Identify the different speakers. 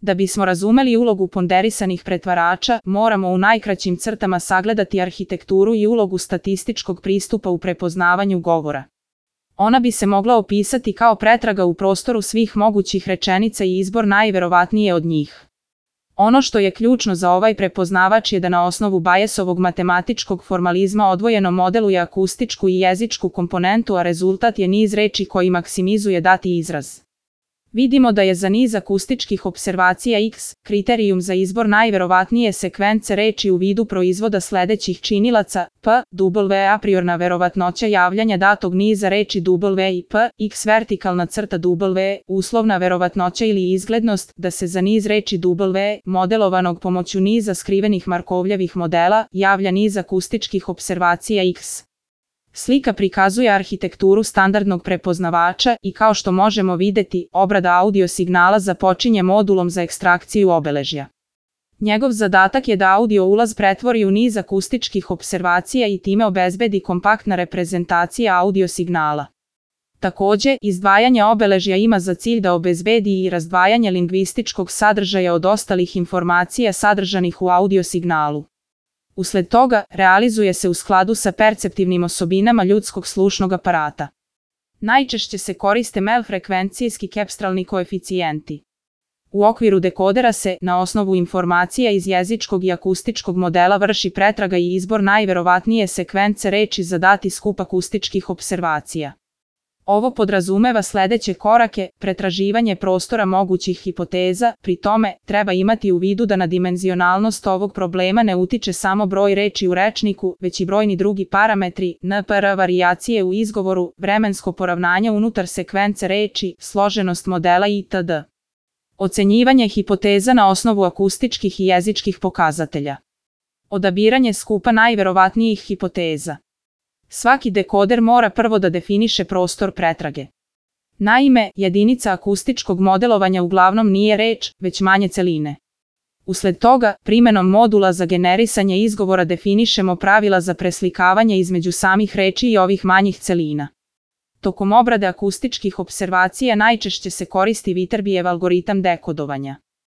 Speaker 1: Da bismo razumeli ulogu ponderisanih pretvarača, moramo u najkraćim crtama sagledati arhitekturu i ulogu statističkog pristupa u prepoznavanju govora. Ona bi se mogla opisati kao pretraga u prostoru svih mogućih rečenica i izbor najverovatnije od njih. Ono što je ključno za ovaj prepoznavač je da na osnovu Bayesovog matematičkog formalizma odvojeno modeluje akustičku i jezičku komponentu, a rezultat je niz reči koji maksimizuje dati izraz. Vidimo da je za niz akustičkih opservacija X kriterijum za izbor najverovatnije sekvence reči u vidu proizvoda sledećih činilaca P, W apriorna verovatnoća javljanja datog niza reči W i P, X vertikalna crta W, uslovna verovatnoća ili izglednost da se za niz reči W, modelovanog pomoću niza skrivenih Markovljevih modela, javlja niz akustičkih opservacija X. Slika prikazuje arhitekturu standardnog prepoznavača i kao što možemo videti, obrada audio signala započinje modulom za ekstrakciju obeležja. Njegov zadatak je da audio ulaz pretvori u niz akustičkih opservacija i time obezbedi kompaktna reprezentacija audio signala. Takođe, izdvajanje obeležja ima za cilj da obezbedi i razdvajanje lingvističkog sadržaja od ostalih informacija sadržanih u audio signalu. Usled toga, realizuje se u skladu sa perceptivnim osobinama ljudskog slušnog aparata. Najčešće se koriste melfrekvencijski kepstralni koeficijenti. U okviru dekodera se, na osnovu informacija iz jezičkog i akustičkog modela, vrši pretraga i izbor najverovatnije sekvence reči za dati skup akustičkih opservacija. Ovo podrazumeva sledeće korake: pretraživanje prostora mogućih hipoteza, pri tome treba imati u vidu da na dimenzionalnost ovog problema ne utiče samo broj reči u rečniku, već i brojni drugi parametri, NPR, varijacije u izgovoru, vremensko poravnanje unutar sekvence reči, složenost modela itd. Ocenjivanje hipoteza na osnovu akustičkih i jezičkih pokazatelja. Odabiranje skupa najverovatnijih hipoteza. Svaki dekoder mora prvo da definiše prostor pretrage. Naime, jedinica akustičkog modelovanja uglavnom nije reč, već manje celine. Usled toga, primenom modula za generisanje izgovora definišemo pravila za preslikavanje između samih reči i ovih manjih celina. Tokom obrade akustičkih opservacija najčešće se koristi Viterbijev algoritam dekodovanja.